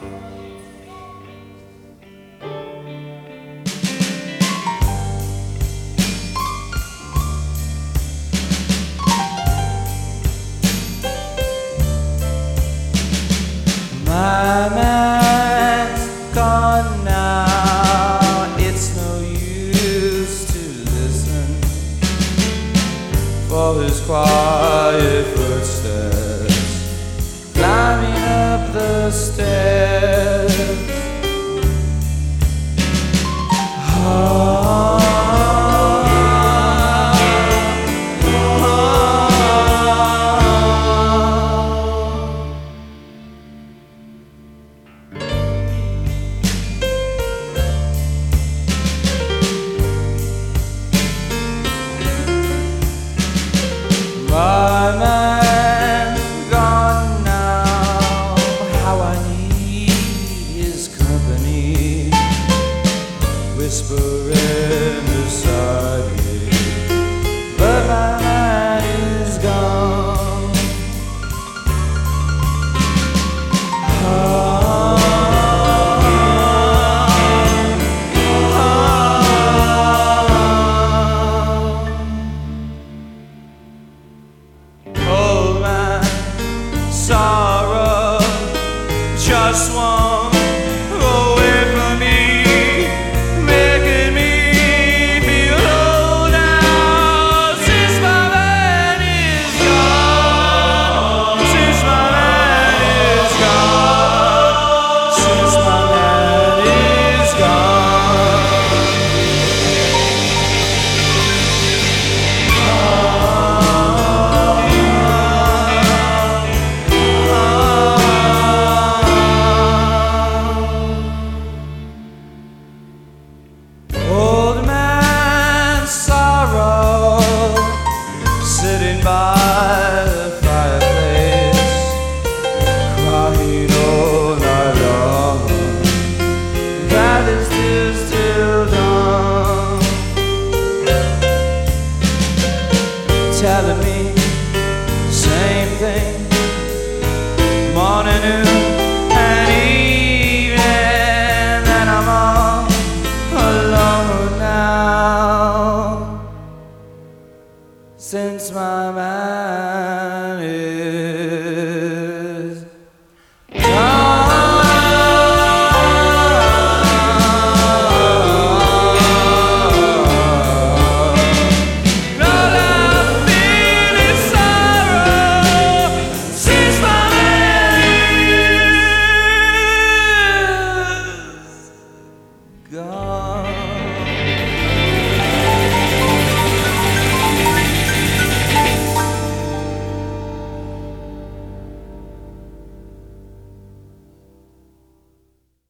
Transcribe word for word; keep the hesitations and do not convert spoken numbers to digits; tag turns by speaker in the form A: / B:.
A: My man's gone now, it's no use to listen for his quiet footsteps climbing up the stairs. Oh. My man's gone now, how I need his company, whispering beside me, but my man is gone. Oh. Sorrow just won't go away from me, making me feel low now. Since my man is gone, since my man is gone, since my man is gone. Old man sorrow, sitting by the fireplace, crying all night long. That is this till dawn, telling me same thing, morning, noon, and evening, that I'm all alone now, since my man is gone. All I feel is sorrow, since my man is gone.